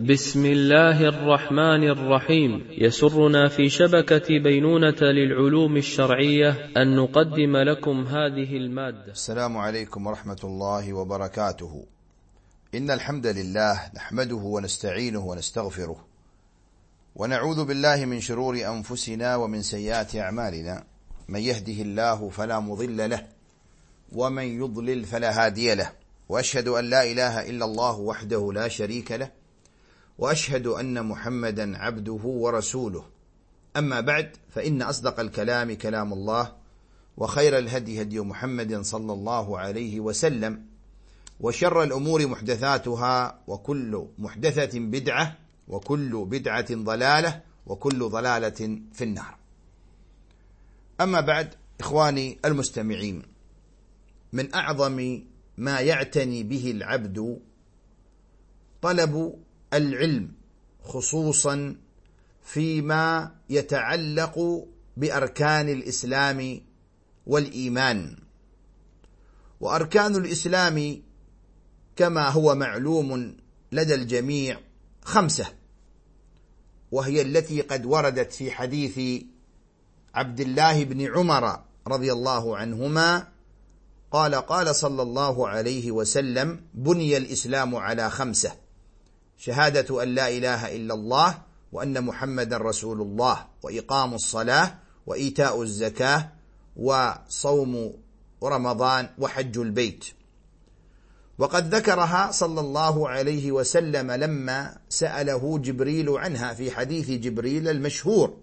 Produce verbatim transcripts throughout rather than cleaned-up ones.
بسم الله الرحمن الرحيم. يسرنا في شبكة بينونة للعلوم الشرعية أن نقدم لكم هذه المادة. السلام عليكم ورحمة الله وبركاته. إن الحمد لله نحمده ونستعينه ونستغفره، ونعوذ بالله من شرور أنفسنا ومن سيئات أعمالنا. من يهده الله فلا مضل له، ومن يضلل فلا هادي له، وأشهد أن لا إله إلا الله وحده لا شريك له، وأشهد أن محمدا عبده ورسوله. أما بعد، فإن أصدق الكلام كلام الله، وخير الهدي هدي محمد صلى الله عليه وسلم، وشر الأمور محدثاتها، وكل محدثة بدعة، وكل بدعة ضلالة، وكل ضلالة في النار. أما بعد، إخواني المستمعين، من أعظم ما يعتني به العبد طلب العلم، خصوصا فيما يتعلق بأركان الإسلام والإيمان. وأركان الإسلام كما هو معلوم لدى الجميع خمسة، وهي التي قد وردت في حديث عبد الله بن عمر رضي الله عنهما قال قال صلى الله عليه وسلم: بني الإسلام على خمسة: شهادة أن لا إله إلا الله، وأن محمد رسول الله، وإقام الصلاة، وإيتاء الزكاة، وصوم رمضان، وحج البيت. وقد ذكرها صلى الله عليه وسلم لما سأله جبريل عنها في حديث جبريل المشهور.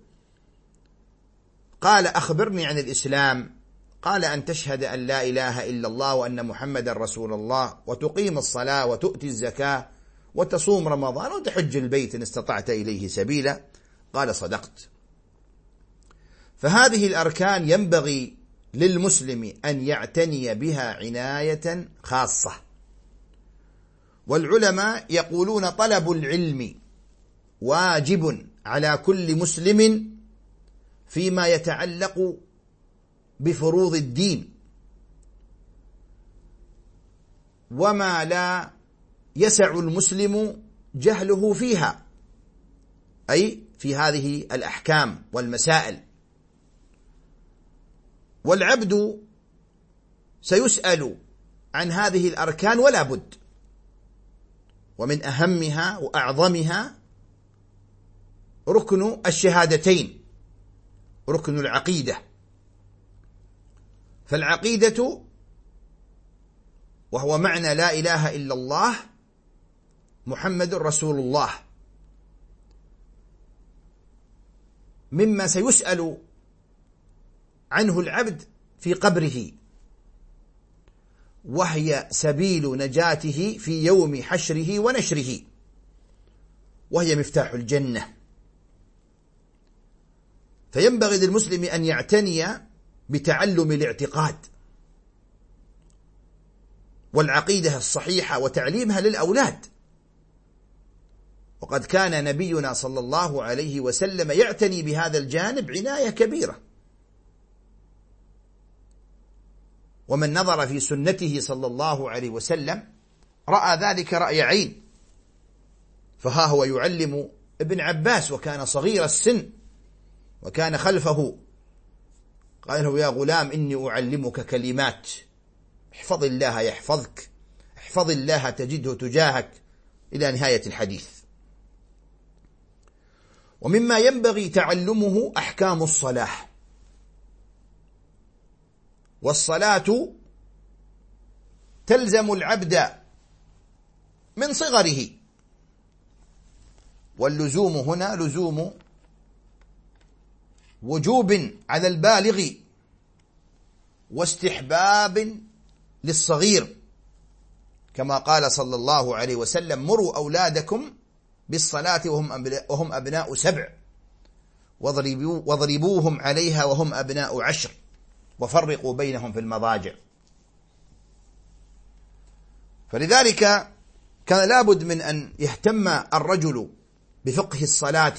قال: أخبرني عن الإسلام. قال: أن تشهد أن لا إله إلا الله، وأن محمد رسول الله، وتقيم الصلاة، وتؤتي الزكاة، وتصوم رمضان، وتحج البيت إن استطعت إليه سبيلا. قال: صدقت. فهذه الأركان ينبغي للمسلم أن يعتني بها عناية خاصة. والعلماء يقولون: طلب العلم واجب على كل مسلم فيما يتعلق بفروض الدين، وما لا يسع المسلم جهله فيها، أي في هذه الأحكام والمسائل. والعبد سيسأل عن هذه الأركان ولا بد، ومن أهمها وأعظمها ركن الشهادتين، ركن العقيدة. فالعقيدة وهو معنى لا إله إلا الله محمد رسول الله، مما سيسأل عنه العبد في قبره، وهي سبيل نجاته في يوم حشره ونشره، وهي مفتاح الجنة. فينبغي للمسلم أن يعتني بتعلم الاعتقاد والعقيدة الصحيحة وتعليمها للأولاد. وقد كان نبينا صلى الله عليه وسلم يعتني بهذا الجانب عناية كبيرة. ومن نظر في سنته صلى الله عليه وسلم رأى ذلك رأي عين. فها هو يعلم ابن عباس، وكان صغير السن، وكان خلفه، قال له: يا غلام، إني أعلمك كلمات، احفظ الله يحفظك، احفظ الله تجده تجاهك، إلى نهاية الحديث. ومما ينبغي تعلمه أحكام الصلاة. والصلاة تلزم العبد من صغره، واللزوم هنا لزوم وجوب على البالغ، واستحباب للصغير، كما قال صلى الله عليه وسلم: مروا أولادكم بالصلاة وهم أبناء سبع، واضربوهم عليها وهم أبناء عشر، وفرقوا بينهم في المضاجع. فلذلك كان لابد من أن يهتم الرجل بفقه الصلاة،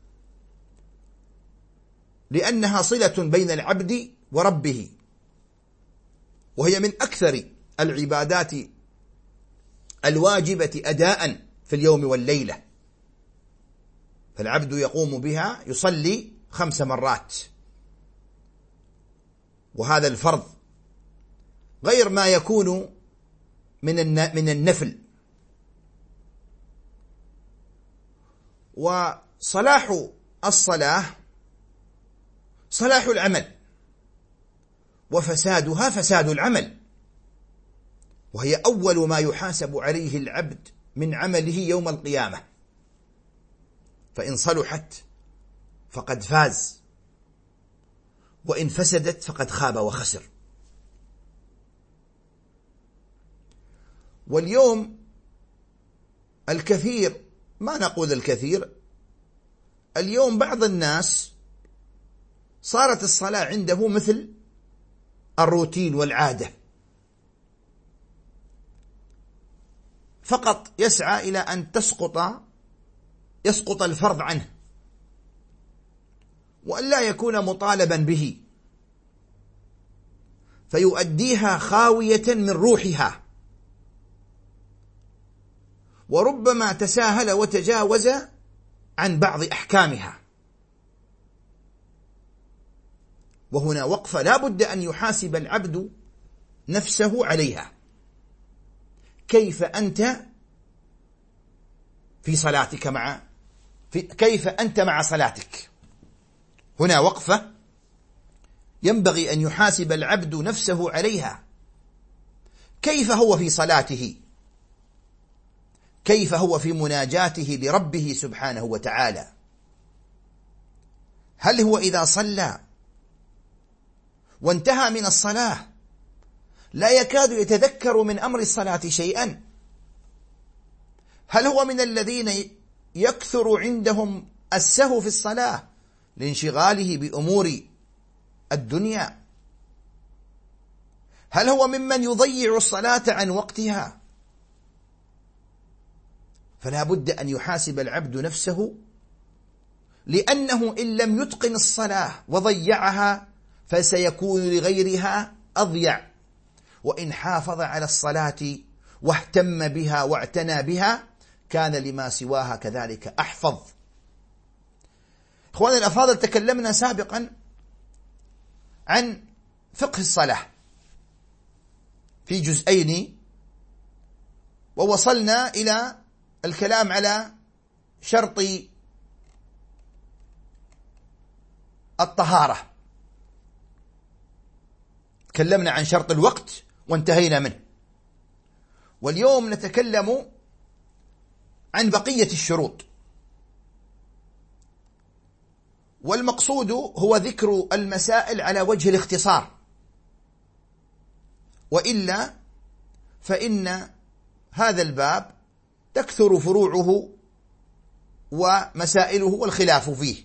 لأنها صلة بين العبد وربه، وهي من أكثر العبادات الواجبة أداء في اليوم والليلة، فالعبد يقوم بها يصلي خمس مرات، وهذا الفرض غير ما يكون من من النفل. وصلاح الصلاة صلاح العمل، وفسادها فساد العمل، وهي أول ما يحاسب عليه العبد من عمله يوم القيامة. فإن صلحت فقد فاز، وإن فسدت فقد خاب وخسر. واليوم الكثير، ما نقول الكثير، اليوم بعض الناس صارت الصلاة عنده مثل الروتين والعادة، فقط يسعى إلى أن تسقط يسقط الفرض عنه، وأن لا يكون مطالبا به، فيؤديها خاوية من روحها، وربما تساهل وتجاوز عن بعض أحكامها. وهنا وقفة لا بد أن يحاسب العبد نفسه عليها. كيف أنت في صلاتك مع في كيف أنت مع صلاتك؟ هنا وقفة ينبغي أن يحاسب العبد نفسه عليها. كيف هو في صلاته؟ كيف هو في مناجاته لربه سبحانه وتعالى؟ هل هو إذا صلى وانتهى من الصلاة لا يكاد يتذكر من أمر الصلاة شيئا؟ هل هو من الذين يكثر عندهم السهو في الصلاة لانشغاله بأمور الدنيا؟ هل هو ممن يضيع الصلاة عن وقتها؟ فلا بد أن يحاسب العبد نفسه، لأنه إن لم يتقن الصلاة وضيعها فسيكون لغيرها أضيع، وإن حافظ على الصلاة واهتم بها واعتنى بها كان لما سواها كذلك أحفظ. إخواني الأفاضل، تكلمنا سابقا عن فقه الصلاة في جزئين، ووصلنا إلى الكلام على شرط الطهارة. تكلمنا عن شرط الوقت وانتهينا منه، واليوم نتكلم عن بقية الشروط. والمقصود هو ذكر المسائل على وجه الاختصار، وإلا فإن هذا الباب تكثر فروعه ومسائله والخلاف فيه.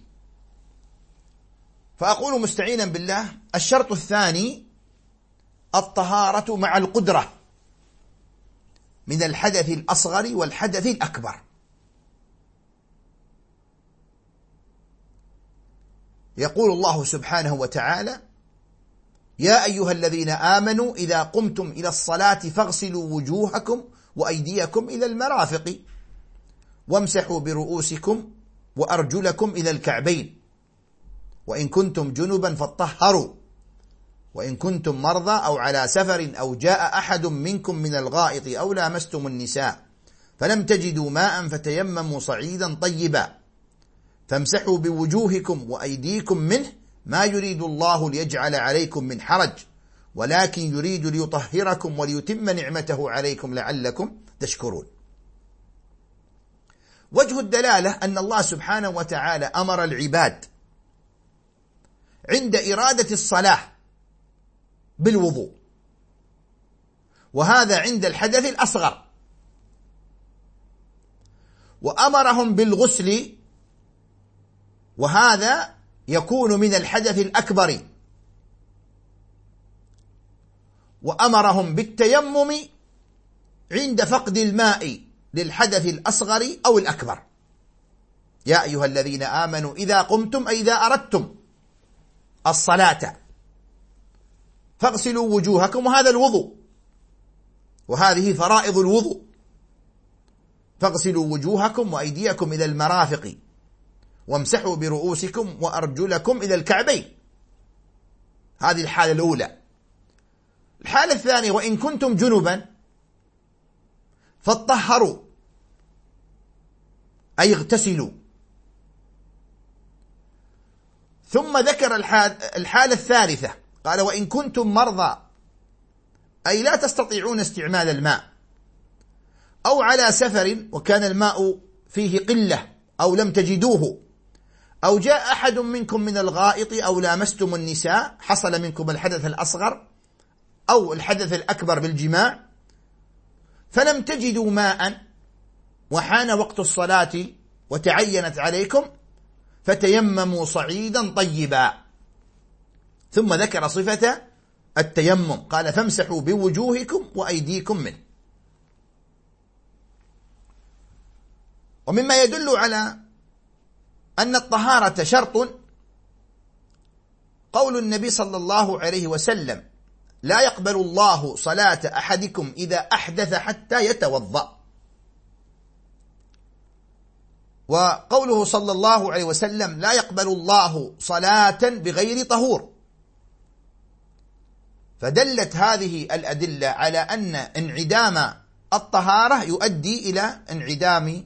فأقول مستعينا بالله: الشرط الثاني الطهارة مع القدرة من الحدث الأصغر والحدث الأكبر. يقول الله سبحانه وتعالى: يا أيها الذين آمنوا إذا قمتم إلى الصلاة فاغسلوا وجوهكم وأيديكم إلى المرافق وامسحوا برؤوسكم وأرجلكم إلى الكعبين وإن كنتم جنبا فاطهروا وإن كنتم مرضى أو على سفر أو جاء أحد منكم من الغائط أو لامستم النساء فلم تجدوا ماء فتيمموا صعيدا طيبا فامسحوا بوجوهكم وأيديكم منه ما يريد الله ليجعل عليكم من حرج ولكن يريد ليطهركم وليتم نعمته عليكم لعلكم تشكرون. وجه الدلالة أن الله سبحانه وتعالى أمر العباد عند إرادة الصلاة بالوضوء، وهذا عند الحدث الأصغر، وأمرهم بالغسل وهذا يكون من الحدث الأكبر، وأمرهم بالتيمم عند فقد الماء للحدث الأصغر أو الأكبر. يا أيها الذين آمنوا إذا قمتم أي إذا أردتم الصلاة فاغسلوا وجوهكم، وهذا الوضوء، وهذه فرائض الوضوء. فاغسلوا وجوهكم وأيديكم إلى المرافق وامسحوا برؤوسكم وأرجلكم إلى الكعبين. هذه الحالة الأولى. الحالة الثانية: وإن كنتم جنبا فاطهروا، أي اغتسلوا. ثم ذكر الحالة الثالثة، قال: وإن كنتم مرضى، أي لا تستطيعون استعمال الماء، أو على سفر وكان الماء فيه قلة أو لم تجدوه، أو جاء أحد منكم من الغائط أو لامستم النساء، حصل منكم الحدث الأصغر أو الحدث الأكبر بالجماع، فلم تجدوا ماء وحان وقت الصلاة وتعينت عليكم، فتيمموا صعيدا طيبا. ثم ذكر صفة التيمم، قال: فامسحوا بوجوهكم وأيديكم منه. ومما يدل على أن الطهارة شرط قول النبي صلى الله عليه وسلم: لا يقبل الله صلاة أحدكم إذا أحدث حتى يتوضأ. وقوله صلى الله عليه وسلم: لا يقبل الله صلاة بغير طهور. فدلت هذه الأدلة على أن انعدام الطهارة يؤدي إلى انعدام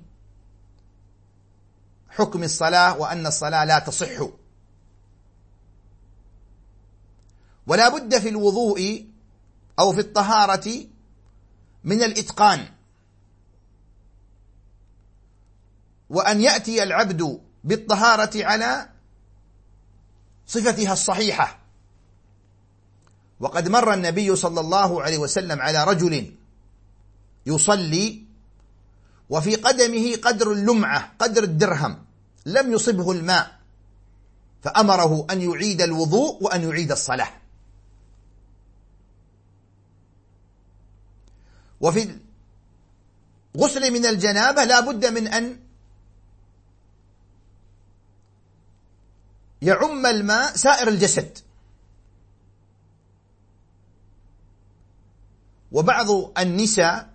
حكم الصلاة، وأن الصلاة لا تصح. ولا بد في الوضوء أو في الطهارة من الإتقان، وأن يأتي العبد بالطهارة على صفتها الصحيحة. وقد مر النبي صلى الله عليه وسلم على رجل يصلي وفي قدمه قدر اللمعة، قدر الدرهم، لم يصبه الماء، فأمره أن يعيد الوضوء وأن يعيد الصلاة. وفي الغسل من الجنابة لا بد من أن يعم الماء سائر الجسد. وبعض النساء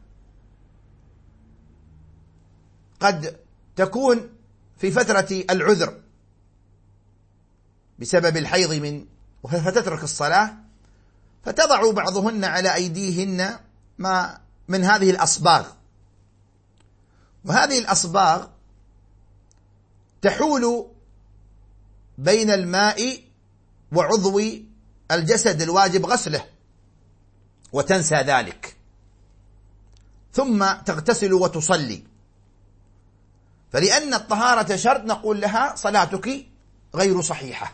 قد تكون في فترة العذر بسبب الحيض من فتترك الصلاة، فتضع بعضهن على أيديهن ما من هذه الأصباغ، وهذه الأصباغ تحول بين الماء وعضو الجسد الواجب غسله، وتنسى ذلك، ثم تغتسل وتصلي. فلأن الطهارة شرط نقول لها: صلاتك غير صحيحة،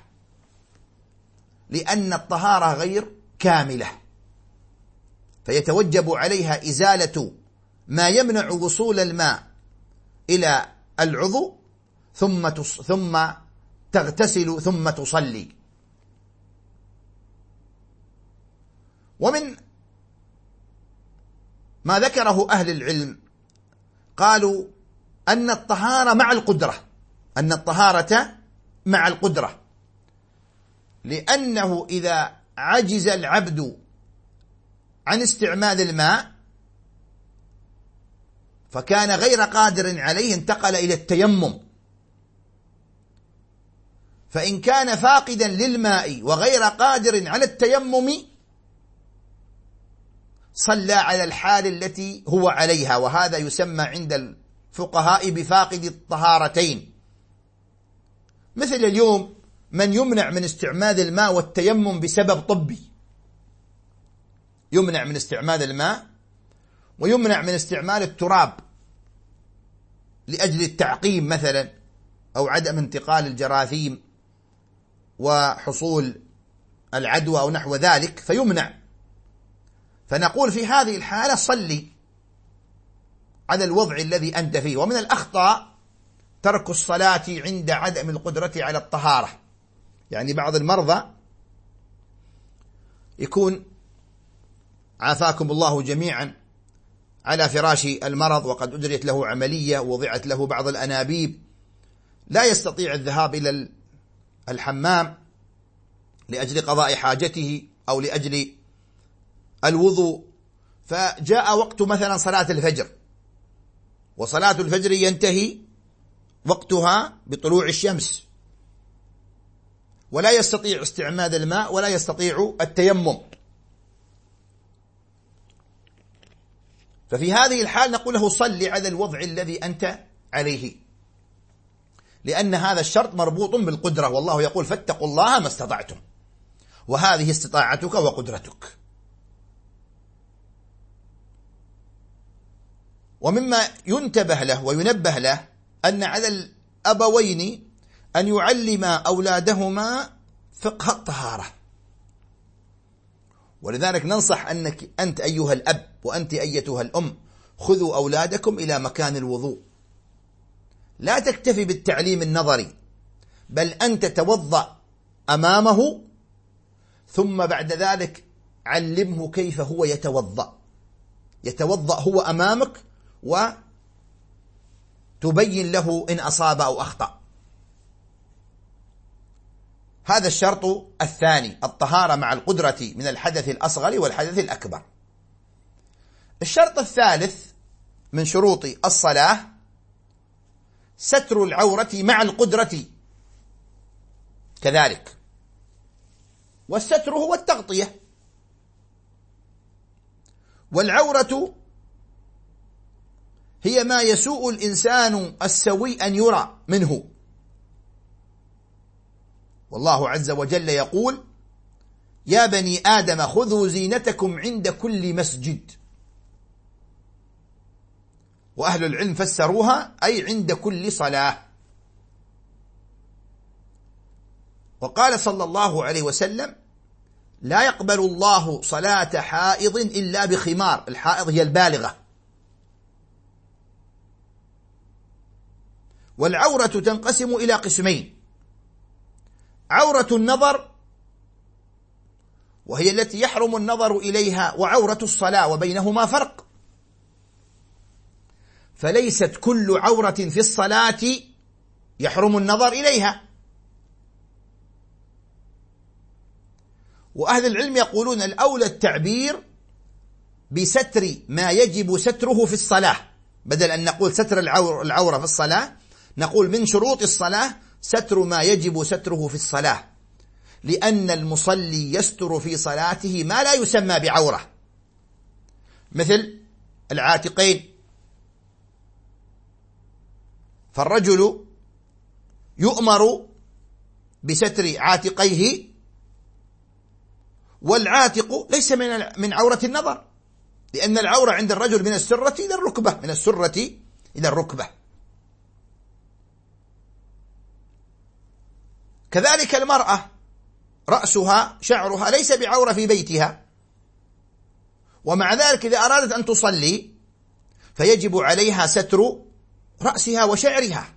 لأن الطهارة غير كاملة، فيتوجب عليها إزالة ما يمنع وصول الماء إلى العضو، ثم ثم تغتسل ثم تصلي. ومن ما ذكره أهل العلم قالوا أن الطهارة مع القدرة، أن الطهارة مع القدرة، لأنه إذا عجز العبد عن استعمال الماء فكان غير قادر عليه انتقل إلى التيمم. فإن كان فاقدا للماء وغير قادر على التيمم صلى على الحال التي هو عليها، وهذا يسمى عند الفقهاء بفاقد الطهارتين. مثل اليوم من يمنع من استعمال الماء والتيمم بسبب طبي، يمنع من استعمال الماء ويمنع من استعمال التراب لأجل التعقيم مثلا، أو عدم انتقال الجراثيم وحصول العدوى أو نحو ذلك، فيمنع. فنقول في هذه الحالة صلي على الوضع الذي أنت فيه. ومن الأخطاء ترك الصلاة عند عدم القدرة على الطهارة، يعني بعض المرضى يكون عافاكم الله جميعا على فراش المرض وقد أجريت له عملية ووضعت له بعض الأنابيب، لا يستطيع الذهاب إلى الحمام لأجل قضاء حاجته أو لأجل الوضوء، فجاء وقت مثلا صلاة الفجر، وصلاة الفجر ينتهي وقتها بطلوع الشمس، ولا يستطيع استعمال الماء ولا يستطيع التيمم، ففي هذه الحال نقول له صل على الوضع الذي أنت عليه، لأن هذا الشرط مربوط بالقدرة، والله يقول فاتقوا الله ما استطعتم، وهذه استطاعتك وقدرتك. ومما ينتبه له وينبه له أن على الأبوين أن يعلما أولادهما فقه الطهارة، ولذلك ننصح أنك أنت أيها الأب وأنت أيتها الأم خذوا أولادكم إلى مكان الوضوء، لا تكتفي بالتعليم النظري، بل أنت توضأ أمامه، ثم بعد ذلك علمه كيف هو يتوضأ، يتوضأ هو أمامك وتبين له إن أصاب أو أخطأ. هذا الشرط الثاني، الطهارة مع القدرة من الحدث الأصغر والحدث الأكبر. الشرط الثالث من شروط الصلاة ستر العورة مع القدرة كذلك، والستر هو التغطية، والعورة هي ما يسوء الإنسان السوي أن يرى منه، والله عز وجل يقول يا بني آدم خذوا زينتكم عند كل مسجد، وأهل العلم فسروها أي عند كل صلاة. وقال صلى الله عليه وسلم لا يقبل الله صلاة حائض إلا بخمار، الحائض هي البالغة. والعورة تنقسم إلى قسمين، عورة النظر وهي التي يحرم النظر إليها، وعورة الصلاة وبينهما فرق، فليست كل عورة في الصلاة يحرم النظر إليها. وأهل العلم يقولون الأولى التعبير بستر ما يجب ستره في الصلاة، بدل أن نقول ستر العورة في الصلاة نقول من شروط الصلاة ستر ما يجب ستره في الصلاة، لأن المصلي يستر في صلاته ما لا يسمى بعورة، مثل العاتقين، فالرجل يؤمر بستر عاتقيه، والعاتق ليس من من عورة النظر، لأن العورة عند الرجل من السرة إلى الركبة، من السرة إلى الركبة. كذلك المرأة رأسها شعرها ليس بعورة في بيتها، ومع ذلك إذا أرادت أن تصلي فيجب عليها ستر رأسها وشعرها،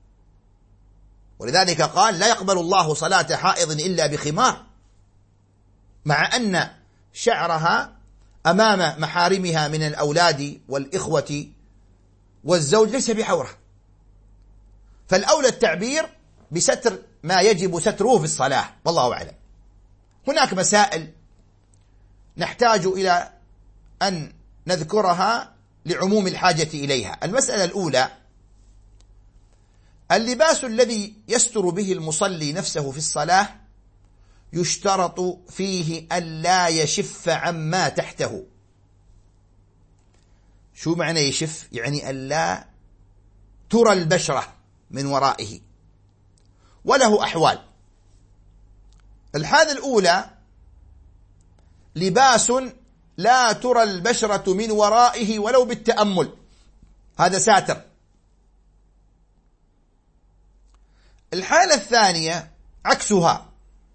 ولذلك قال لا يقبل الله صلاة حائض إلا بخمار، مع أن شعرها أمام محارمها من الأولاد والإخوة والزوج ليس بعورة، فالأولى التعبير بستر ما يجب ستره في الصلاة، والله أعلم. هناك مسائل نحتاج إلى أن نذكرها لعموم الحاجة إليها. المسألة الأولى اللباس الذي يستر به المصلي نفسه في الصلاة يشترط فيه ألا يشف عما تحته. شو معنى يشف؟ يعني ألا ترى البشرة من ورائه، وله أحوال. الحالة الأولى لباس لا ترى البشرة من ورائه ولو بالتأمل، هذا ساتر. الحالة الثانية عكسها،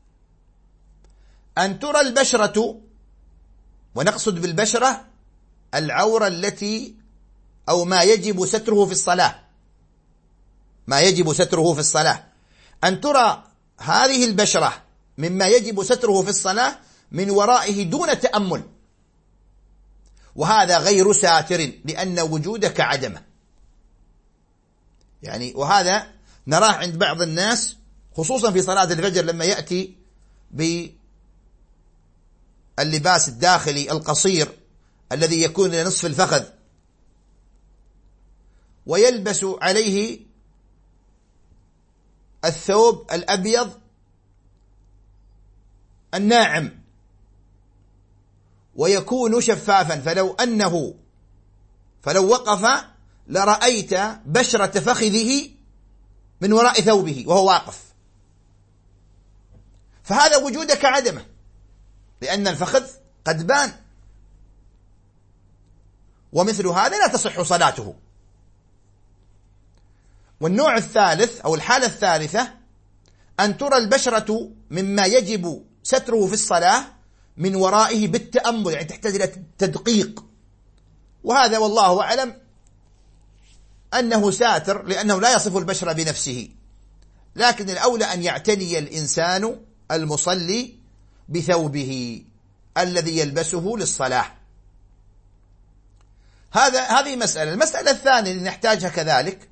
أن ترى البشرة، ونقصد بالبشرة العورة التي أو ما يجب ستره في الصلاة، ما يجب ستره في الصلاة، أن ترى هذه البشرة مما يجب ستره في الصلاة من ورائه دون تأمل، وهذا غير ساتر لأن وجودك عدمه. يعني وهذا نراه عند بعض الناس خصوصا في صلاة الفجر لما يأتي باللباس الداخلي القصير الذي يكون لنصف الفخذ، ويلبس عليه الثوب الأبيض الناعم ويكون شفافا، فلو أنه فلو وقف لرأيت بشرة فخذه من وراء ثوبه وهو واقف، فهذا وجوده كعدمه، لأن الفخذ قد بان، ومثل هذا لا تصح صلاته. والنوع الثالث أو الحالة الثالثة أن ترى البشرة مما يجب ستره في الصلاة من ورائه بالتأمل، يعني تحتاج إلى تدقيق، وهذا والله أعلم أنه ساتر لأنه لا يصف البشرة بنفسه، لكن الأولى أن يعتني الإنسان المصلي بثوبه الذي يلبسه للصلاة. هذا هذه مسألة. المسألة الثانية اللي نحتاجها كذلك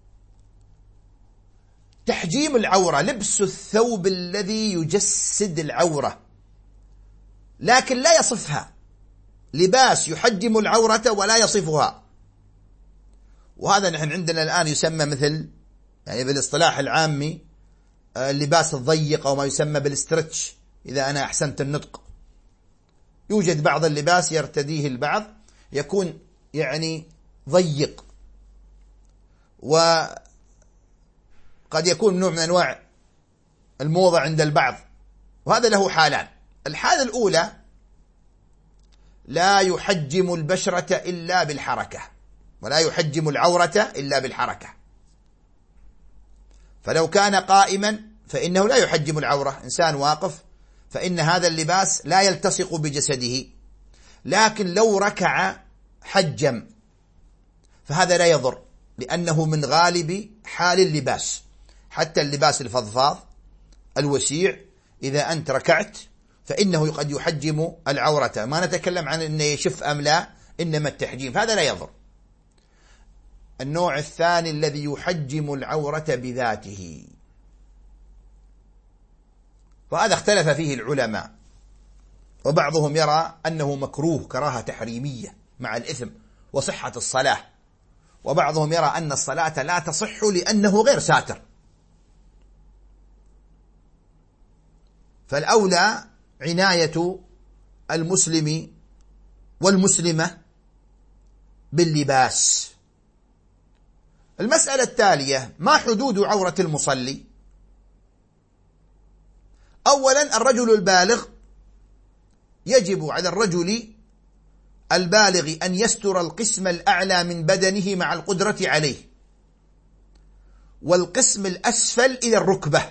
تحجيم العورة، لبس الثوب الذي يجسد العورة لكن لا يصفها، لباس يحجم العورة ولا يصفها، وهذا نحن عندنا الآن يسمى مثل يعني بالاصطلاح العامي اللباس الضيق أو ما يسمى بالاسترتش، إذا أنا أحسنت النطق. يوجد بعض اللباس يرتديه البعض يكون يعني ضيق، وقد يكون نوع من أنواع الموضة عند البعض، وهذا له حالان. الحالة الأولى لا يحجم البشرة إلا بالحركة، ولا يحجم العورة إلا بالحركة، فلو كان قائما فإنه لا يحجم العورة، إنسان واقف فإن هذا اللباس لا يلتصق بجسده، لكن لو ركع حجم فهذا لا يضر، لأنه من غالب حال اللباس، حتى اللباس الفضفاض الوسيع إذا أنت ركعت فإنه قد يحجم العورة، ما نتكلم عن أنه يشف أم لا، إنما التحجيم فهذا لا يضر. النوع الثاني الذي يحجم العورة بذاته، وهذا اختلف فيه العلماء، وبعضهم يرى أنه مكروه كراهة تحريمية مع الإثم وصحة الصلاة، وبعضهم يرى أن الصلاة لا تصح لأنه غير ساتر. فالأولى عناية المسلم والمسلمة باللباس. المسألة التالية: ما حدود عورة المصلي؟ أولا الرجل البالغ، يجب على الرجل البالغ أن يستر القسم الأعلى من بدنه مع القدرة عليه، والقسم الأسفل إلى الركبة.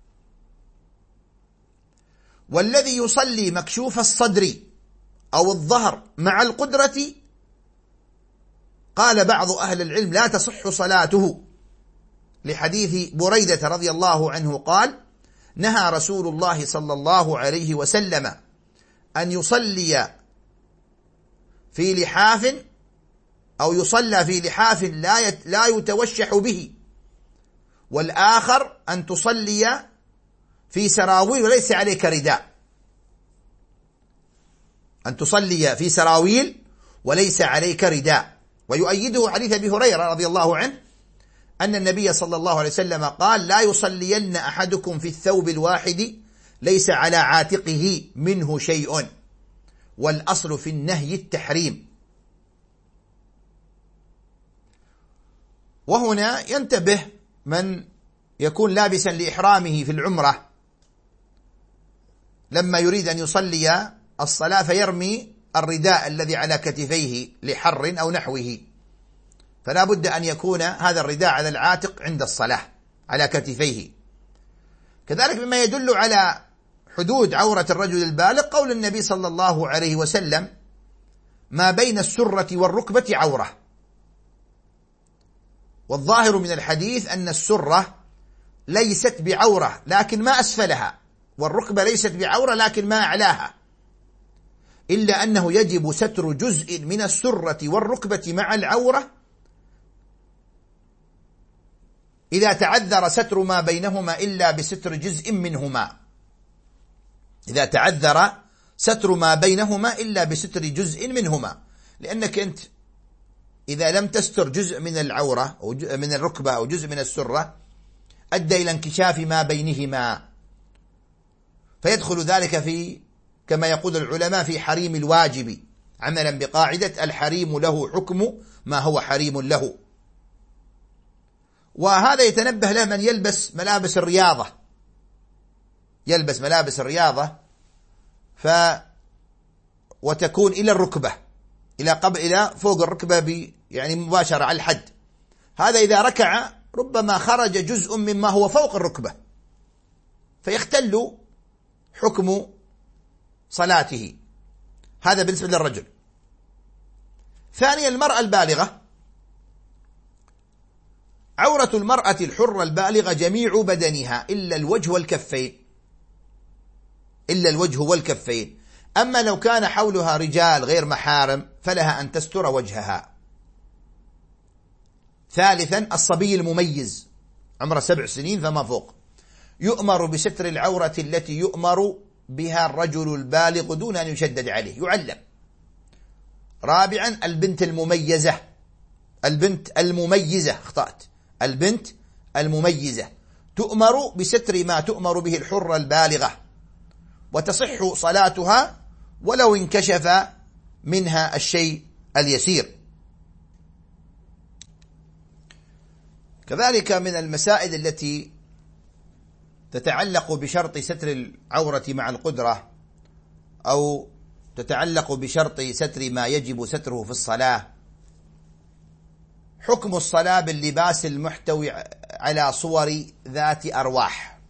والذي يصلي مكشوف الصدر أو الظهر مع القدرة قال بعض أهل العلم لا تصح صلاته، لحديث بريدة رضي الله عنه قال: نهى رسول الله صلى الله عليه وسلم أن يصلي في لحاف أو يصلى في لحاف لا لا يتوشح به، والآخر أن تصلي في سراويل وليس عليك رداء، أن تصلي في سراويل وليس عليك رداء. ويؤيده حديث أبي هريرة رضي الله عنه أن النبي صلى الله عليه وسلم قال: لا يصلين أحدكم في الثوب الواحد ليس على عاتقه منه شيء، والأصل في النهي التحريم. وهنا ينتبه من يكون لابسا لإحرامه في العمرة لما يريد أن يصلي الصلاة فيرمي الرداء الذي على كتفيه لحر أو نحوه، فلا بد أن يكون هذا الرداء على العاتق عند الصلاة على كتفيه. كذلك مما يدل على حدود عورة الرجل البالغ قول النبي صلى الله عليه وسلم: ما بين السرة والركبة عورة. والظاهر من الحديث أن السرة ليست بعورة لكن ما أسفلها، والركبة ليست بعورة لكن ما أعلاها، إلا أنه يجب ستر جزء من السرة والركبة مع العورة إذا تعذر ستر ما بينهما إلا بستر جزء منهما، إذا تعذر ستر ما بينهما إلا بستر جزء منهما، لأنك أنت إذا لم تستر جزء من العورة أو من الركبة أو جزء من السرة أدى إلى انكشاف ما بينهما، فيدخل ذلك في كما يقول العلماء في حريم الواجب، عملا بقاعدة الحريم له حكم ما هو حريم له. وهذا يتنبه له من يلبس ملابس الرياضة، يلبس ملابس الرياضة ف وتكون إلى الركبة، إلى قبل إلى فوق الركبة ب يعني مباشرة على الحد، هذا إذا ركع ربما خرج جزء مما هو فوق الركبة فيختل حكم صلاته. هذا بالنسبة للرجل. ثانيا المرأة البالغة، عورة المرأة الحرة البالغة جميع بدنها إلا الوجه والكفين، إلا الوجه والكفين. أما لو كان حولها رجال غير محارم فلها أن تستر وجهها. ثالثا الصبي المميز عمره سبع سنين فما فوق، يؤمر بستر العورة التي يؤمر بها الرجل البالغ دون أن يشدد عليه، يعلم. رابعا البنت المميزة، البنت المميزة اخطأت البنت المميزة تؤمر بستر ما تؤمر به الحرة البالغة، وتصح صلاتها ولو انكشف منها الشيء اليسير. كذلك من المسائل التي تتعلق بشرط ستر العورة مع القدرة، أو تتعلق بشرط ستر ما يجب ستره في الصلاة، حكم الصلاة باللباس المحتوي على صور ذات أرواح،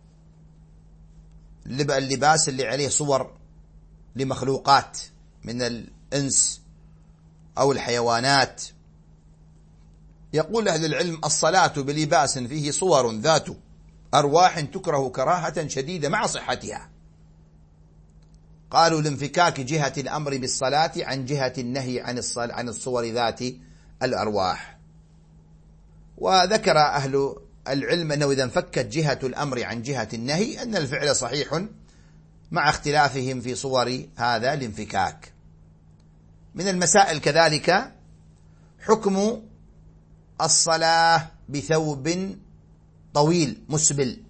اللباس اللي عليه صور لمخلوقات من الإنس أو الحيوانات. يقول أهل العلم الصلاة بلباس فيه صور ذات أرواح تكره كراهة شديدة مع صحتها. قالوا لانفكاك جهة الأمر بالصلاة عن جهة النهي عن الصلاة عن الصور ذات الأرواح. وذكر أهل العلم أنه إذا انفكت جهة الأمر عن جهة النهي أن الفعل صحيح مع اختلافهم في صور هذا الانفكاك. من المسائل كذلك حكم الصلاة بثوب طويل مسبل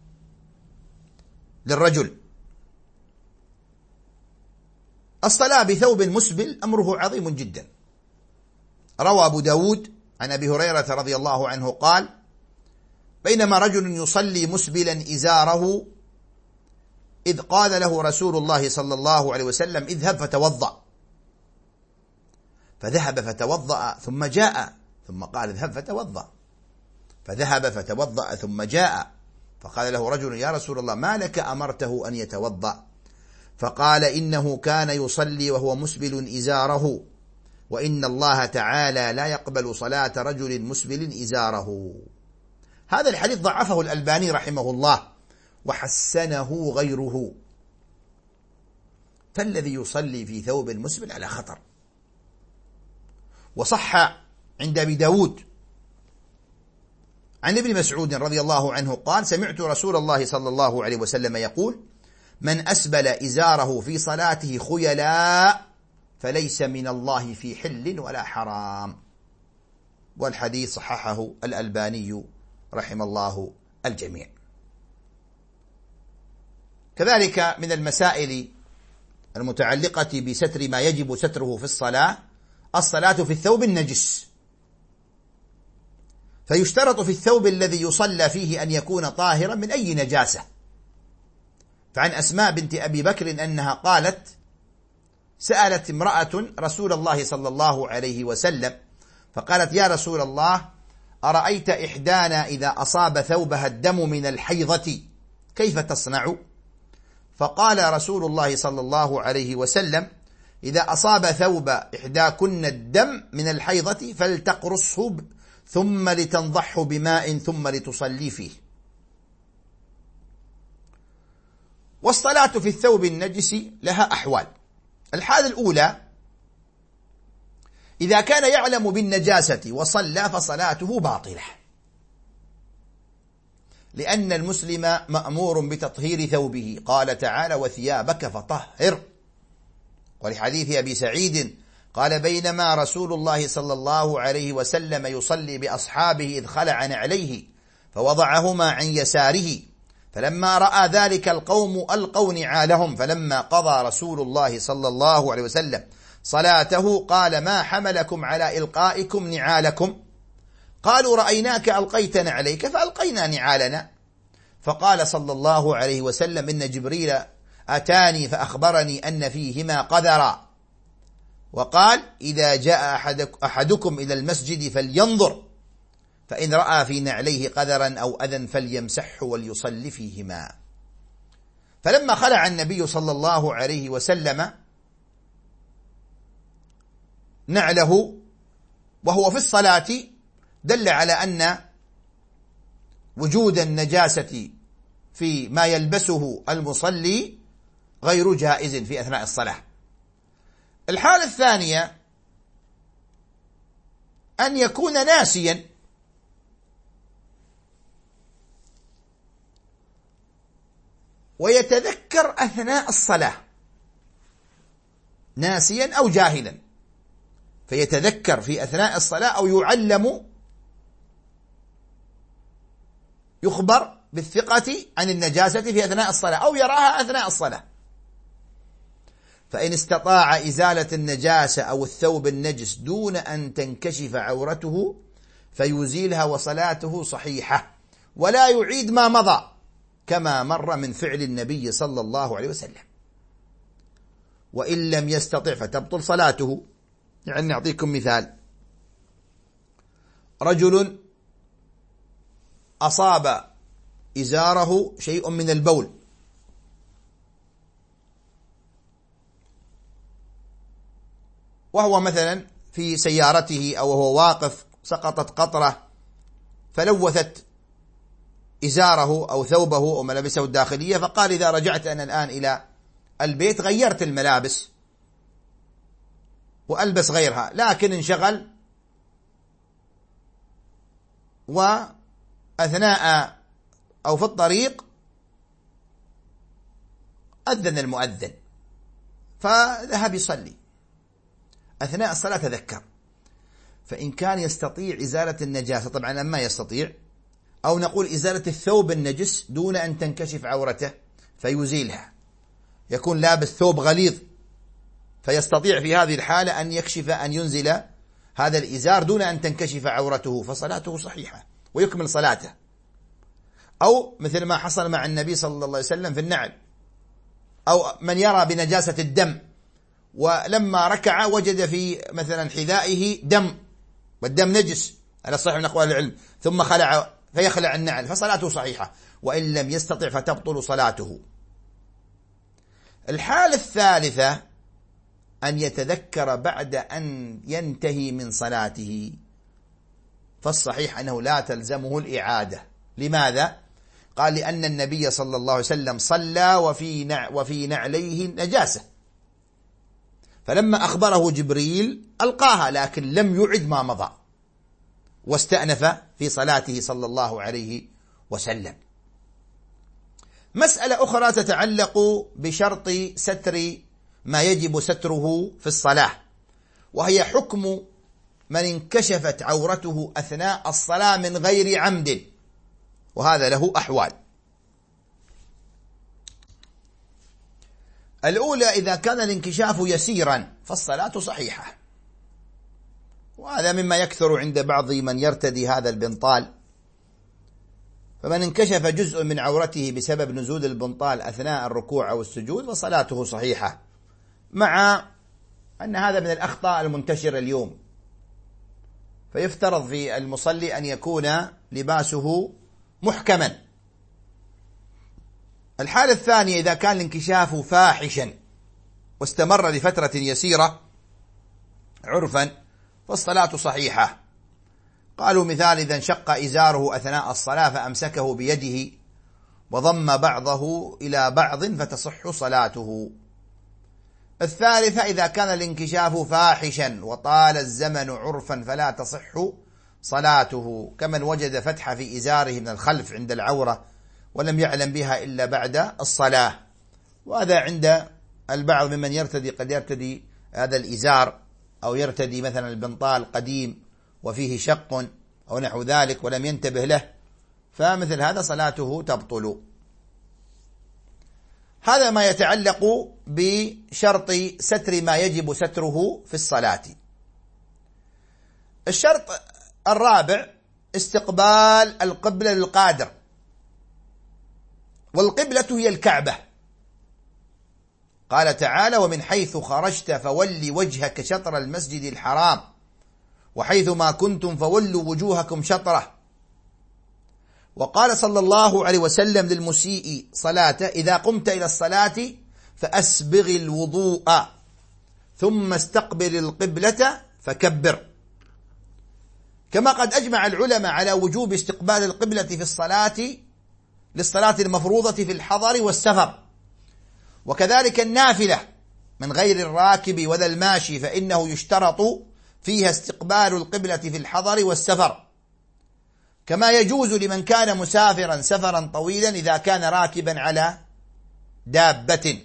للرجل. الصلاة بثوب مسبل أمره عظيم جدا. روى أبو داود عن أبي هريرة رضي الله عنه قال: بينما رجل يصلي مسبلا إزاره إذ قال له رسول الله صلى الله عليه وسلم: اذهب فتوضأ. فذهب فتوضأ ثم جاء، ثم قال: اذهب فتوضأ. فذهب فتوضأ ثم جاء، فقال له رجل: يا رسول الله ما لك أمرته أن يتوضأ؟ فقال: إنه كان يصلي وهو مسبل إزاره، وإن الله تعالى لا يقبل صلاة رجل مسبل إزاره. هذا الحديث ضعفه الألباني رحمه الله وحسنه غيره. فالذي يصلي في ثوب مسبل على خطر. وصح عند أبي داود عن ابن مسعود رضي الله عنه قال: سمعت رسول الله صلى الله عليه وسلم يقول: من أسبل إزاره في صلاته خيلاء فليس من الله في حل ولا حرام. والحديث صححه الألباني رحم الله الجميع. كذلك من المسائل المتعلقة بستر ما يجب ستره في الصلاة الصلاة في الثوب النجس. فيشترط في الثوب الذي يصلى فيه أن يكون طاهرا من أي نجاسة. فعن أسماء بنت أبي بكر أنها قالت: سألت امرأة رسول الله صلى الله عليه وسلم فقالت: يا رسول الله، أرأيت إحدانا إذا أصاب ثوبها الدم من الحيضة كيف تصنع؟ فقال رسول الله صلى الله عليه وسلم: إذا أصاب ثوب إحداكن الدم من الحيضة فلتقرصه ثم لتنضحه بماء ثم لتصلي فيه. والصلاة في الثوب النجس لها أحوال. الحالة الأولى: إذا كان يعلم بالنجاسة وصلى فصلاته باطلة، لأن المسلم مأمور بتطهير ثوبه، قال تعالى: وثيابك فطهر. ولحديث أبي سعيد قال: بينما رسول الله صلى الله عليه وسلم يصلي بأصحابه إذ خلع نعليه فوضعهما عن يساره، فلما رأى ذلك القوم ألقوا نعالهم، فلما قضى رسول الله صلى الله عليه وسلم صلاته قال: ما حملكم على إلقائكم نعالكم؟ قالوا: رأيناك ألقيت نعليك فألقينا نعالنا. فقال صلى الله عليه وسلم: إن جبريل أتاني فأخبرني أن فيهما قذرا، وقال: إذا جاء أحدكم إلى المسجد فلينظر، فإن رأى في نعليه قذرا أو أذى فليمسحه وليصلي فيهما. فلما خلع النبي صلى الله عليه وسلم نعله وهو في الصلاة دل على أن وجود النجاسة في ما يلبسه المصلي غير جائز في أثناء الصلاة. الحالة الثانية أن يكون ناسيا، ويتذكر أثناء الصلاة، ناسيا أو جاهلا، فيتذكر في أثناء الصلاة أو يعلم، يخبر بالثقة عن النجاسة في أثناء الصلاة أو يراها أثناء الصلاة، فإن استطاع إزالة النجاسة أو الثوب النجس دون أن تنكشف عورته فيزيلها وصلاته صحيحة، ولا يعيد ما مضى كما مر من فعل النبي صلى الله عليه وسلم. وإن لم يستطع فتبطل صلاته. يعني نعطيكم مثال: رجل أصاب إزاره شيء من البول، وهو مثلا في سيارته أو وهو واقف سقطت قطرة فلوثت إزاره أو ثوبه أو ملابسه الداخلية، فقال: إذا رجعت أنا الآن إلى البيت غيرت الملابس وألبس غيرها، لكن انشغل وأثناء أو في الطريق أذن المؤذن فذهب يصلي، أثناء الصلاة تذكر، فإن كان يستطيع إزالة النجاسة، طبعا ما يستطيع، أو نقول إزالة الثوب النجس دون أن تنكشف عورته فيزيلها، يكون لابس ثوب غليظ فيستطيع في هذه الحالة أن يكشف أن ينزل هذا الإزار دون أن تنكشف عورته، فصلاته صحيحة ويكمل صلاته. أو مثل ما حصل مع النبي صلى الله عليه وسلم في النعل، أو من يرى بنجاسة الدم ولما ركع وجد في مثلا حذائه دم والدم نجس على صحيح من أقوال العلم، ثم خلع فيخلع النعل، فصلاته صحيحة، وإن لم يستطع فتبطل صلاته. الحالة الثالثة أن يتذكر بعد أن ينتهي من صلاته، فالصحيح أنه لا تلزمه الإعادة. لماذا؟ قال: لأن النبي صلى الله عليه وسلم صلى وفي نع وفي نعليه نجاسة، فلما أخبره جبريل ألقاها، لكن لم يعد ما مضى واستأنف في صلاته صلى الله عليه وسلم. مسألة أخرى تتعلق بشرط ستر ما يجب ستره في الصلاة، وهي حكم من انكشفت عورته أثناء الصلاة من غير عمد، وهذا له أحوال. الأولى: إذا كان الانكشاف يسيرا فالصلاة صحيحة، وهذا مما يكثر عند بعض من يرتدي هذا البنطال، فمن انكشف جزء من عورته بسبب نزول البنطال أثناء الركوع أو السجود فصلاته صحيحة، مع أن هذا من الأخطاء المنتشرة اليوم، فيفترض في المصلي أن يكون لباسه محكما. الحالة الثانية: إذا كان الانكشاف فاحشا واستمر لفترة يسيرة عرفا فالصلاة صحيحة. قالوا مثال: إذا انشق إزاره أثناء الصلاة فأمسكه بيده وضم بعضه إلى بعض فتصح صلاته. الثالثة: إذا كان الانكشاف فاحشا وطال الزمن عرفا فلا تصح صلاته، كمن وجد فتحة في إزاره من الخلف عند العورة ولم يعلم بها إلا بعد الصلاة، وهذا عند البعض ممن يرتدي، قد يرتدي هذا الإزار أو يرتدي مثلا البنطال قديم وفيه شق أو نحو ذلك ولم ينتبه له، فمثل هذا صلاته تبطل. هذا ما يتعلق بشرط ستر ما يجب ستره في الصلاة. الشرط الرابع استقبال القبلة للقادر، والقبلة هي الكعبة. قال تعالى: ومن حيث خرجت فول وجهك شطر المسجد الحرام وحيث ما كنتم فولوا وجوهكم شطره. وقال صلى الله عليه وسلم للمسيء صلاته: إذا قمت إلى الصلاة فأسبغ الوضوء ثم استقبل القبلة فكبر. كما قد أجمع العلماء على وجوب استقبال القبلة في الصلاة للصلاة المفروضة في الحضر والسفر، وكذلك النافلة من غير الراكب ولا الماشي، فإنه يشترط فيها استقبال القبلة في الحضر والسفر، كما يجوز لمن كان مسافرا سفرا طويلا إذا كان راكبا على دابة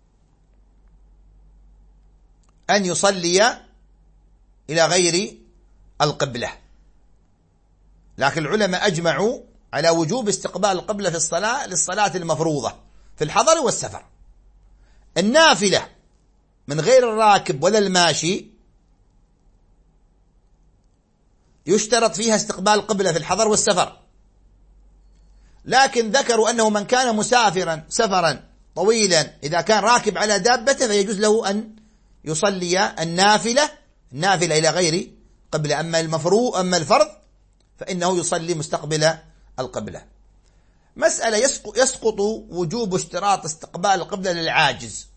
أن يصلي إلى غير القبلة. لكن العلماء أجمعوا على وجوب استقبال القبلة في الصلاة للصلاة المفروضة في الحضر والسفر. النافلة من غير الراكب ولا الماشي يشترط فيها استقبال القبلة في الحضر والسفر، لكن ذكروا أنه من كان مسافرا سفرا طويلا إذا كان راكب على دابته فيجوز له أن يصلي النافلة النافلة إلى غير قبلة. أما المفروض أما الفرض فإنه يصلي مستقبل القبلة. مسألة يسقط وجوب اشتراط استقبال القبلة للعاجز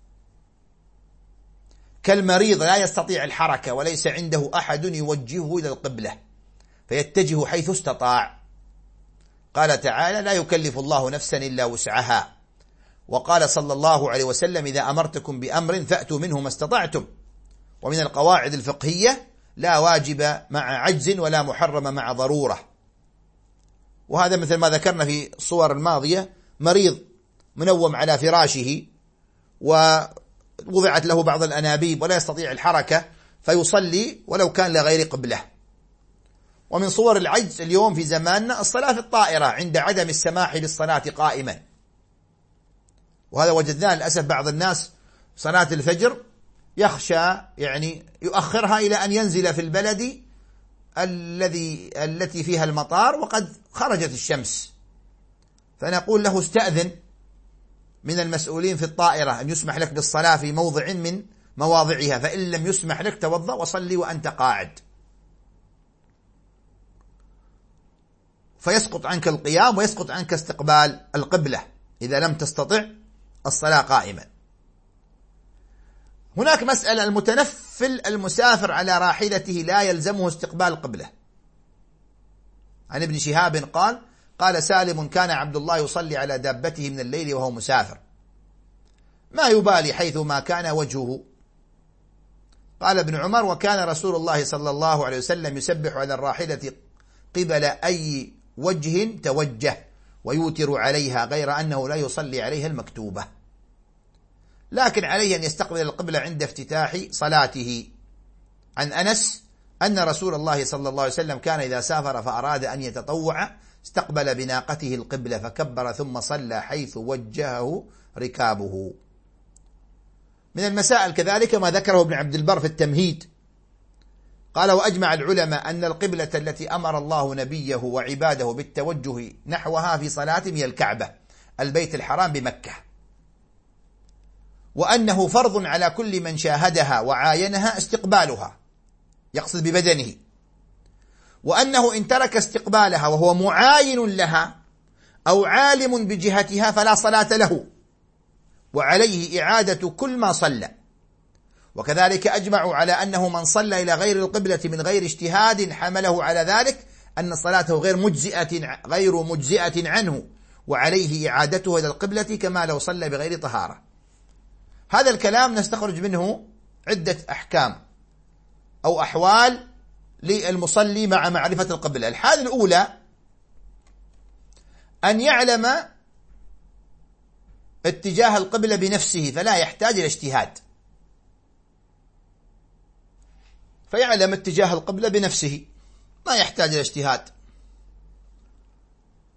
كالمريض لا يستطيع الحركة وليس عنده أحد يوجهه إلى القبلة فيتجه حيث استطاع. قال تعالى: لا يكلف الله نفسا إلا وسعها. وقال صلى الله عليه وسلم: إذا أمرتكم بأمر فأتوا منه ما استطعتم. ومن القواعد الفقهية: لا واجب مع عجز ولا محرم مع ضرورة. وهذا مثل ما ذكرنا في الصور الماضية، مريض منوم على فراشه ووضعت له بعض الأنابيب ولا يستطيع الحركة فيصلي ولو كان لغير قبلة. ومن صور العجز اليوم في زماننا الصلاة في الطائرة عند عدم السماح بالصلاة قائما، وهذا وجدناه للأسف بعض الناس صلاة الفجر يخشى يعني يؤخرها إلى أن ينزل في البلد الذي التي فيها المطار وقد خرجت الشمس، فنقول له: استأذن من المسؤولين في الطائرة أن يسمح لك بالصلاة في موضع من مواضعها، فإن لم يسمح لك توضأ وصلي وأنت قاعد. فيسقط عنك القيام ويسقط عنك استقبال القبلة إذا لم تستطع الصلاة قائما. هناك مسألة: المتنفل المسافر على راحلته لا يلزمه استقبال القبلة. عن ابن شهاب قال: قال سالم: كان عبد الله يصلي على دابته من الليل وهو مسافر ما يبالي حيث ما كان وجهه. قال ابن عمر: وكان رسول الله صلى الله عليه وسلم يسبح على الراحلة قبل أي وجه توجه ويوتر عليها، غير أنه لا يصلي عليها المكتوبة، لكن عليه أن يستقبل القبلة عند افتتاح صلاته. عن أنس أن رسول الله صلى الله عليه وسلم كان إذا سافر فأراد أن يتطوع استقبل بناقته القبلة فكبر ثم صلى حيث وجهه ركابه. من المسائل كذلك ما ذكره ابن عبد البر في التمهيد، قال: وأجمع العلماء أن القبلة التي أمر الله نبيه وعباده بالتوجه نحوها في صلاتهم هي الكعبة البيت الحرام بمكة، وأنه فرض على كل من شاهدها وعاينها استقبالها يقصد ببدنه، وأنه إن ترك استقبالها وهو معاين لها أو عالم بجهتها فلا صلاة له وعليه إعادة كل ما صلى. وكذلك أجمعوا على أنه من صلى إلى غير القبلة من غير اجتهاد حمله على ذلك أن صلاته غير مجزئة غير مجزئة عنه وعليه إعادته إلى القبلة كما لو صلى بغير طهارة. هذا الكلام نستخرج منه عدة أحكام أو أحوال للمصلي مع معرفة القبلة. الحالة الأولى أن يعلم اتجاه القبلة بنفسه فلا يحتاج إلى اجتهاد، فيعلم اتجاه القبلة بنفسه ما يحتاج إلى اجتهاد.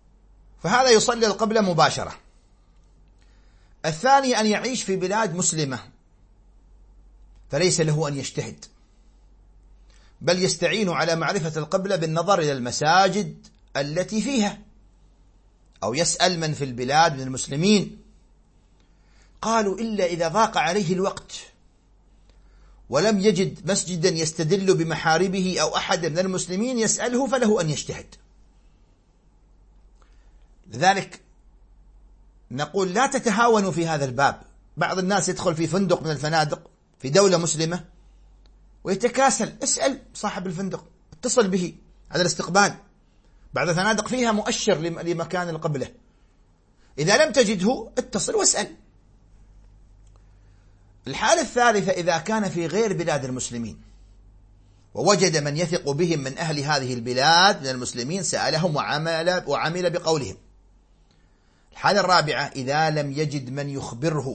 فهذا يصلي القبلة مباشرة. الثاني أن يعيش في بلاد مسلمة فليس له أن يجتهد، بل يستعين على معرفة القبلة بالنظر إلى المساجد التي فيها، أو يسأل من في البلاد من المسلمين. قالوا إلا إذا ضاق عليه الوقت ولم يجد مسجدا يستدل بمحاربه أو أحد من المسلمين يسأله فله أن يجتهد. لذلك نقول لا تتهاونوا في هذا الباب. بعض الناس يدخل في فندق من الفنادق في دولة مسلمة ويتكاسل. اسأل صاحب الفندق، اتصل به على الاستقبال. بعض الفنادق فيها مؤشر لمكان القبلة، إذا لم تجده اتصل واسأل. الحالة الثالثة إذا كان في غير بلاد المسلمين ووجد من يثق بهم من أهل هذه البلاد من المسلمين سألهم وعمل, وعمل بقولهم. الحالة الرابعة إذا لم يجد من يخبره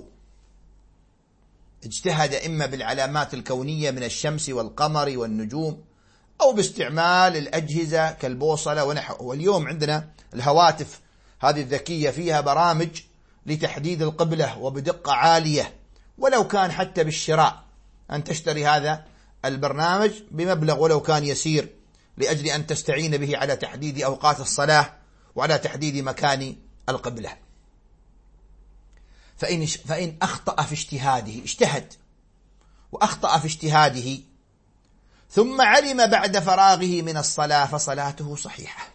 اجتهد إما بالعلامات الكونية من الشمس والقمر والنجوم أو باستعمال الأجهزة كالبوصلة ونحو. واليوم عندنا الهواتف هذه الذكية فيها برامج لتحديد القبلة وبدقة عالية، ولو كان حتى بالشراء أن تشتري هذا البرنامج بمبلغ ولو كان يسير لأجل أن تستعين به على تحديد أوقات الصلاة وعلى تحديد مكان القبلة. فإن, فإن أخطأ في اجتهاده، اجتهد وأخطأ في اجتهاده ثم علم بعد فراغه من الصلاة فصلاته صحيحة،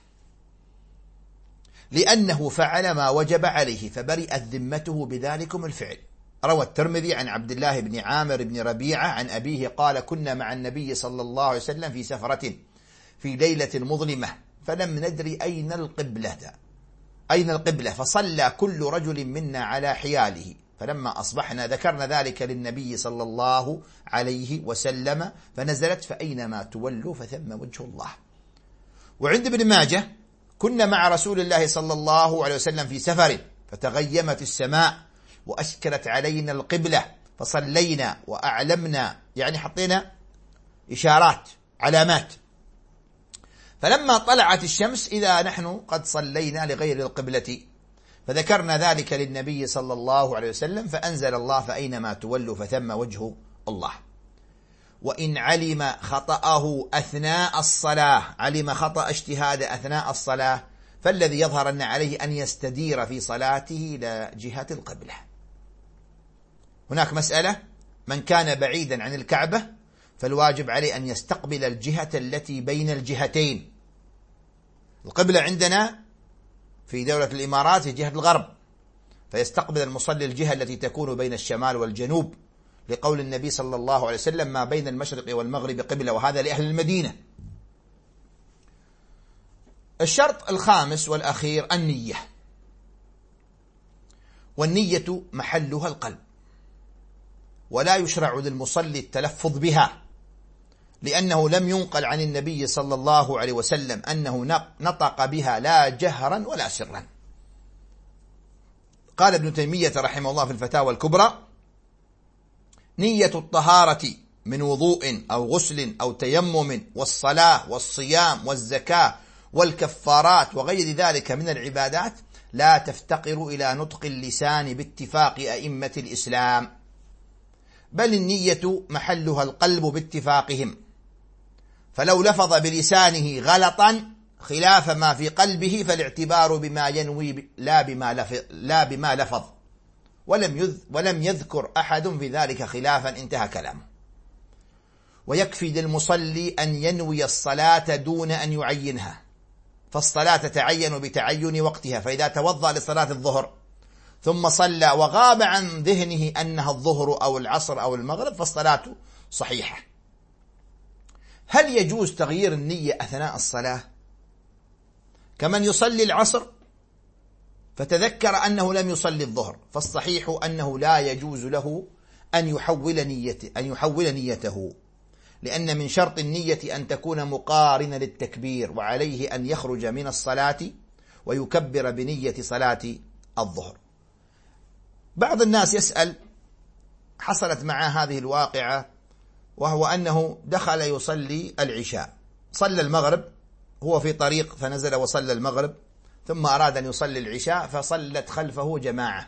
لأنه فعل ما وجب عليه فبرئت ذمته بذلكم الفعل. روى الترمذي عن عبد الله بن عامر بن ربيعة عن أبيه قال: كنا مع النبي صلى الله عليه وسلم في سفرة في ليلة مظلمة فلم ندري أين القبلة أين القبلة فصلى كل رجل منا على حياله، فلما أصبحنا ذكرنا ذلك للنبي صلى الله عليه وسلم فنزلت: فأينما تولوا فثم وجه الله. وعند ابن ماجه: كنا مع رسول الله صلى الله عليه وسلم في سفر فتغيمت السماء وأشكلت علينا القبلة فصلينا وأعلمنا، يعني حطينا إشارات علامات، فلما طلعت الشمس إذا نحن قد صلينا لغير القبلة فذكرنا ذلك للنبي صلى الله عليه وسلم فأنزل الله: فأينما تولوا فثم وجه الله. وإن علم خطأه أثناء الصلاة، علم خطأ اجتهاد أثناء الصلاة، فالذي يظهر أن عليه أن يستدير في صلاته إلى جهة القبلة. هناك مسألة: من كان بعيدا عن الكعبة فالواجب عليه أن يستقبل الجهة التي بين الجهتين. القبلة عندنا في دولة الإمارات في جهة الغرب، فيستقبل المصلي الجهة التي تكون بين الشمال والجنوب، لقول النبي صلى الله عليه وسلم: ما بين المشرق والمغرب قبلة، وهذا لأهل المدينة. الشرط الخامس والأخير النية، والنية محلها القلب، ولا يشرع للمصلي التلفظ بها، لأنه لم ينقل عن النبي صلى الله عليه وسلم أنه نطق بها لا جهرا ولا سرا. قال ابن تيمية رحمه الله في الفتاوى الكبرى: نية الطهارة من وضوء أو غسل أو تيمم والصلاة والصيام والزكاة والكفارات وغير ذلك من العبادات لا تفتقر إلى نطق اللسان باتفاق أئمة الإسلام، بل النية محلها القلب باتفاقهم، فلو لفظ بلسانه غلطا خلاف ما في قلبه فالاعتبار بما ينوي لا بما لفظ, لا بما لفظ ولم, يذ ولم يذكر أحد في ذلك خلافا. انتهى كلامه. ويكفي للمصلي أن ينوي الصلاة دون أن يعينها، فالصلاة تتعين بتعين وقتها، فإذا توضأ لصلاة الظهر ثم صلى وغاب عن ذهنه أنها الظهر أو العصر أو المغرب فالصلاة صحيحة. هل يجوز تغيير النية أثناء الصلاة؟ كمن يصلي العصر فتذكر أنه لم يصلي الظهر، فالصحيح أنه لا يجوز له أن يحول نيته أن يحول نيته، لأن من شرط النية أن تكون مقارنة للتكبير، وعليه أن يخرج من الصلاة ويكبر بنية صلاة الظهر. بعض الناس يسأل، حصلت معه هذه الواقعة، وهو أنه دخل يصلي العشاء، صلى المغرب، هو في طريق فنزل وصلى المغرب، ثم أراد أن يصلي العشاء فصلت خلفه جماعة،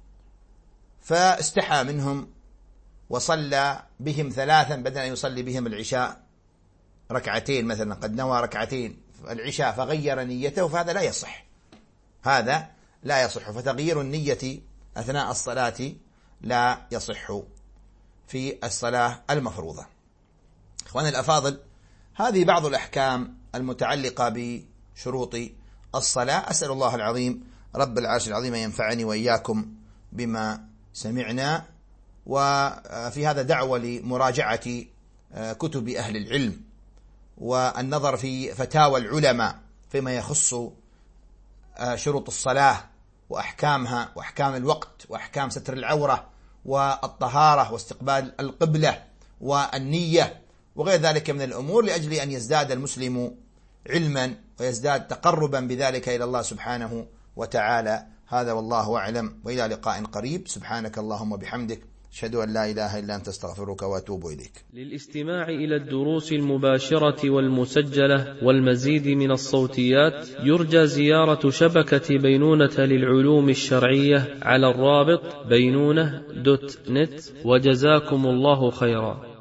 فاستحى منهم وصلى بهم ثلاثا بدل أن يصلي بهم العشاء ركعتين مثلا، قد نوى ركعتين العشاء فغير نيته، فهذا لا يصح، هذا لا يصح. فتغيير النية أثناء الصلاة لا يصح في الصلاة المفروضة. إخواني الأفاضل، هذه بعض الأحكام المتعلقة بشروط الصلاة. أسأل الله العظيم رب العرش العظيم أن ينفعني وإياكم بما سمعنا. وفي هذا دعوة لمراجعة كتب أهل العلم والنظر في فتاوى العلماء فيما يخص شروط الصلاة وأحكامها وأحكام الوقت وأحكام ستر العورة والطهارة واستقبال القبلة والنية وغير ذلك من الأمور، لأجل أن يزداد المسلم علما ويزداد تقربا بذلك إلى الله سبحانه وتعالى. هذا والله أعلم، وإلى لقاء قريب. سبحانك اللهم وبحمدك، أشهد أن لا إله إلا أنت، استغفرك وأتوب إليك. للاستماع إلى الدروس المباشرة والمسجلة والمزيد من الصوتيات يرجى زيارة شبكة بينونة للعلوم الشرعية على الرابط بينونة دوت نت، وجزاكم الله خيرا.